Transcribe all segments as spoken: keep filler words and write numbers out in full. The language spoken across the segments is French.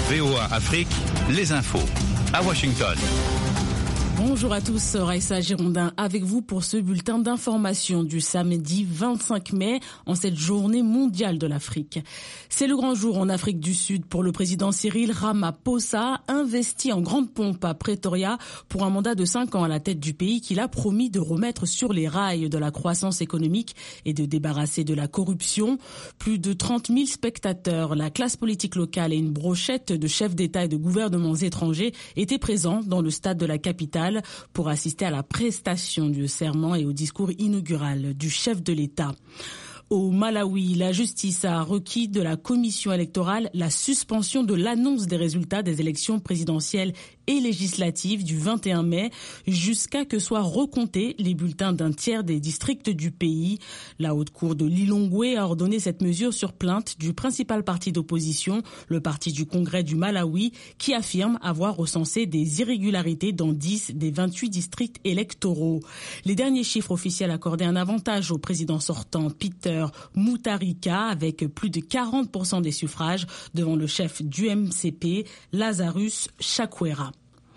V O A Afrique, les infos à Washington. Bonjour à tous, Raïssa Girondin avec vous pour ce bulletin d'information du samedi vingt-cinq mai en cette journée mondiale de l'Afrique. C'est le grand jour en Afrique du Sud pour le président Cyril Ramaphosa, investi en grande pompe à Pretoria pour un mandat de cinq ans à la tête du pays qu'il a promis de remettre sur les rails de la croissance économique et de débarrasser de la corruption. Plus de trente mille spectateurs, la classe politique locale et une brochette de chefs d'État et de gouvernements étrangers étaient présents dans le stade de la capitale pour assister à la prestation du serment et au discours inaugural du chef de l'État. Au Malawi, la justice a requis de la commission électorale la suspension de l'annonce des résultats des élections présidentielles et législatives du vingt et un mai jusqu'à que soient recomptés les bulletins d'un tiers des districts du pays. La haute cour de Lilongwe a ordonné cette mesure sur plainte du principal parti d'opposition, le parti du Congrès du Malawi, qui affirme avoir recensé des irrégularités dans dix des vingt-huit districts électoraux. Les derniers chiffres officiels accordaient un avantage au président sortant, Peter Mutharika, avec plus de quarante pour cent des suffrages devant le chef du M C P, Lazarus Chakwera.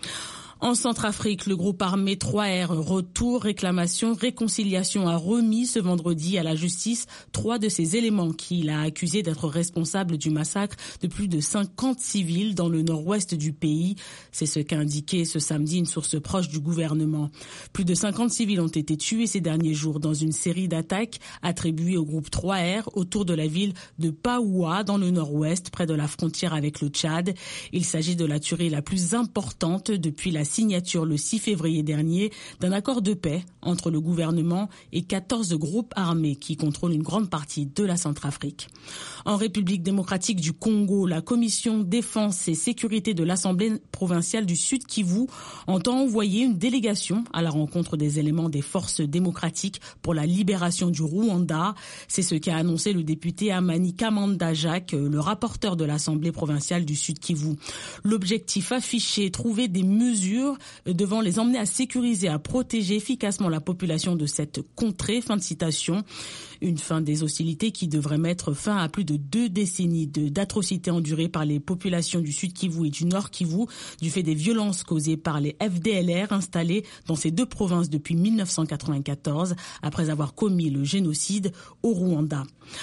En Centrafrique, le groupe armé trois R Retour, Réclamation, Réconciliation a remis ce vendredi à la justice trois de ses éléments qu'il a accusés d'être responsables du massacre de plus de cinquante civils dans le nord-ouest du pays. C'est ce qu'a indiqué ce samedi une source proche du gouvernement. Plus de cinquante civils ont été tués ces derniers jours dans une série d'attaques attribuées au groupe trois R autour de la ville de Paoua dans le nord-ouest, près de la frontière avec le Tchad. Il s'agit de la tuerie la plus importante depuis la signature le six février dernier d'un accord de paix entre le gouvernement et quatorze groupes armés qui contrôlent une grande partie de la Centrafrique. En République démocratique du Congo, la commission défense et sécurité de l'Assemblée provinciale du Sud Kivu entend envoyer une délégation à la rencontre des éléments des forces démocratiques pour la libération du Rwanda. C'est ce qu'a annoncé le député Amani Kamanda Jacques, le rapporteur de l'Assemblée provinciale du Sud Kivu. L'objectif affiché, trouver des mesures devant les emmener à sécuriser, à protéger efficacement la population de cette contrée. Fin de citation. Une fin des hostilités qui devrait mettre fin à plus de deux décennies de, d'atrocités endurées par les populations du Sud Kivu et du Nord Kivu du fait des violences causées par les F D L R installés dans ces deux provinces depuis mille neuf cent quatre-vingt-quatorze après avoir commis le génocide au Rwanda.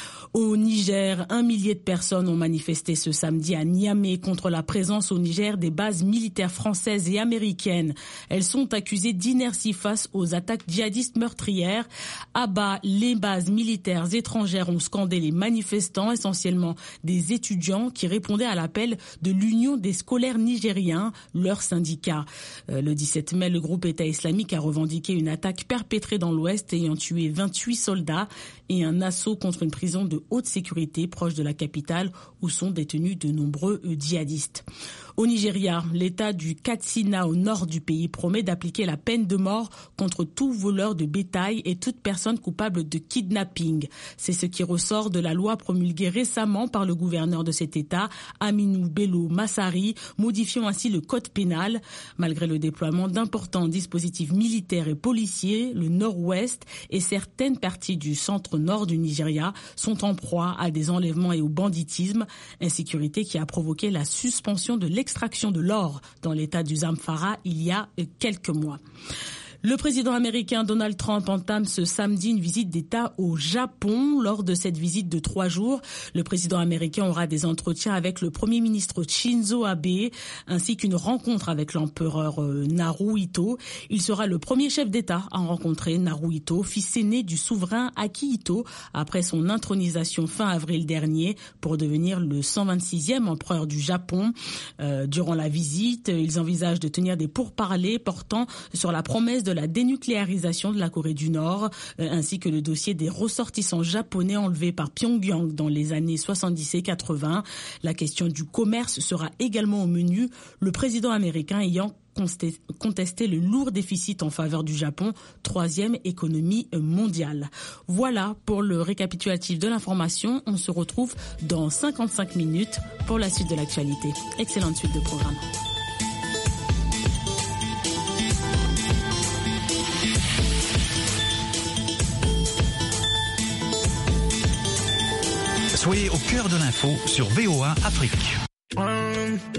Au Niger, un millier de personnes ont manifesté ce samedi à Niamey contre la présence au Niger des bases militaires françaises et américaines. Elles sont accusées d'inertie face aux attaques djihadistes meurtrières. À bas, les bases militaires étrangères ont scandé les manifestants, essentiellement des étudiants qui répondaient à l'appel de l'Union des scolaires nigériens, leur syndicat. Le dix-sept mai, le groupe État islamique a revendiqué une attaque perpétrée dans l'Ouest ayant tué vingt-huit soldats et un assaut contre une prison de haute sécurité proche de la capitale où sont détenus de nombreux djihadistes. Au Nigeria, l'État du Katsina au nord du pays promet d'appliquer la peine de mort contre tout voleur de bétail et toute personne coupable de kidnapping. C'est ce qui ressort de la loi promulguée récemment par le gouverneur de cet État, Aminou Bello Massari, modifiant ainsi le code pénal. Malgré le déploiement d'importants dispositifs militaires et policiers, le nord-ouest et certaines parties du centre-nord du Nigeria sont en proie à des enlèvements et au banditisme, insécurité qui a provoqué la suspension de l'extraction de l'or dans l'état du Zamfara il y a quelques mois. Le président américain Donald Trump entame ce samedi une visite d'État au Japon. Lors de cette visite de trois jours, le président américain aura des entretiens avec le premier ministre Shinzo Abe ainsi qu'une rencontre avec l'empereur Naruhito. Il sera le premier chef d'État à rencontrer Naruhito, fils aîné du souverain Akihito, après son intronisation fin avril dernier pour devenir le cent vingt-sixième empereur du Japon. Euh, durant la visite, ils envisagent de tenir des pourparlers portant sur la promesse de de la dénucléarisation de la Corée du Nord, euh, ainsi que le dossier des ressortissants japonais enlevés par Pyongyang dans les années soixante-dix et quatre-vingts. La question du commerce sera également au menu, le président américain ayant contester le lourd déficit en faveur du Japon, troisième économie mondiale. Voilà pour le récapitulatif de l'information. On se retrouve dans cinquante-cinq minutes pour la suite de l'actualité. Excellente suite de programme. Soyez au cœur de l'info sur V O A Afrique.